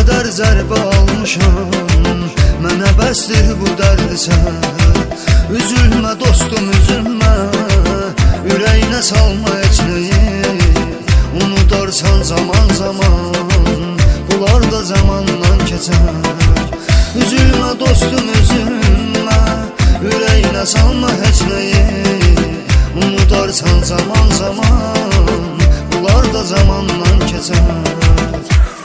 qədər zərbə almışam, mənə bəsdir bu dərdi sən. Üzülmə dostum, üzülmə, ürəyinə salma heç nəyi. Unudarsan zaman zaman, bunlar da zamandan keçər. Üzülmə dostum, üzülmə, ürəyinə salma heç nəyi. Unudarsan zaman zaman, bunlar da zamandan keçər.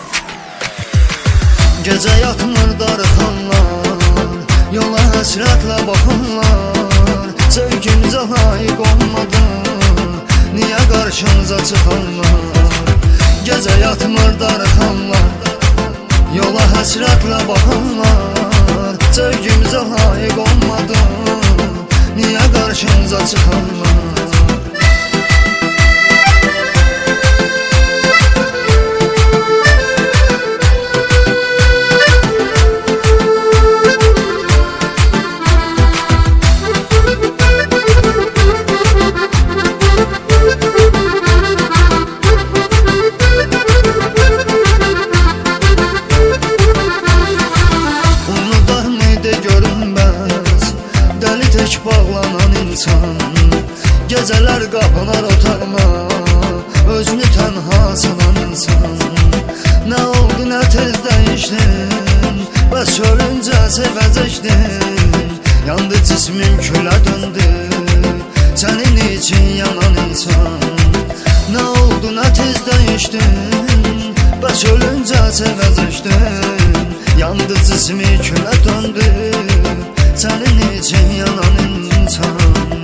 Gecə yatmır darıxanlar, yola həsrətlə baxanlar. Sevgimizə layiq olmadı, niyə qarşımıza çıxanlar? Gecə yatmır darıxanlar, yola həsrətlə baxanlar. Sevgimizə layiq olmadı, niyə qarşımıza çıxanlar? Bağlanan insan, gecələr qapılar otağına, özünü tənha sanan insan. Nə oldu, nə tez dəyişdin, bəs ölüncə sevəcəkdin. Yandı cismin külə döndü, sənin için yanan insan. Nə oldu, nə tez dəyişdin, bəs ölüncə sevəcəkdin. Yandı cismin külə döndü, sənin için yanan insan.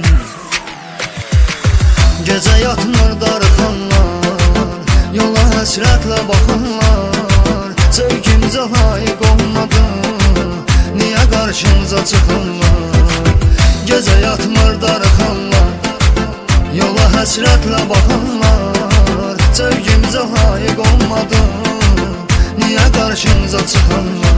Gecə yatmır darıxanlar, yola həsrətlə baxanlar. Sevgimizə layiq olmadı, niyə qarşımıza çıxanlar? Gecə yatmır darıxanlar, yola həsrətlə baxanlar. Sevgimizə layiq olmadı, niyə qarşımıza çıxanlar?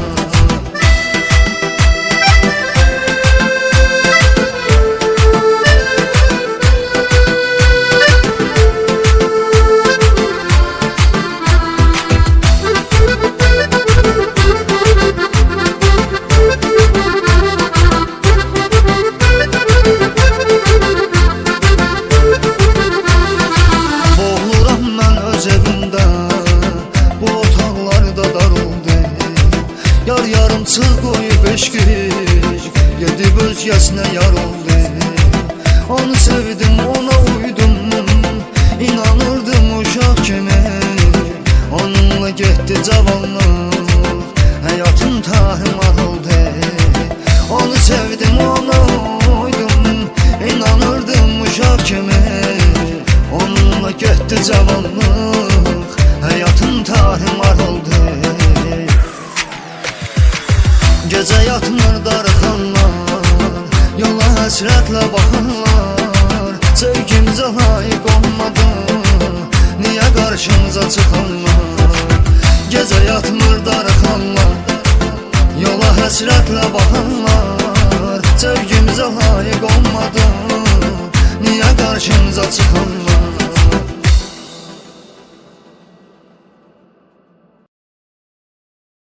Yar yarımçıq qoyub eşqik, gedib özgəsinə yar oldu. Onu sevdim, ona uydum, inanırdım uşaq kimi. Onunla getdi cavanlıq, həyatım tahrimat oldu. Onu sevdim, ona uydum, inanırdım uşaq kimi. Onunla getdi cavanlıq, həyatım tahrimat oldu. Gecə yatmır darıxanlar, yola həsrətlə baxanlar. Sevgimizə layiq olmadı, niyə qarşımıza çıxanlar? Gecə yatmır darıxanlar, yola həsrətlə baxanlar. Sevgimizə layiq olmadı, niyə qarşımıza çıxanlar?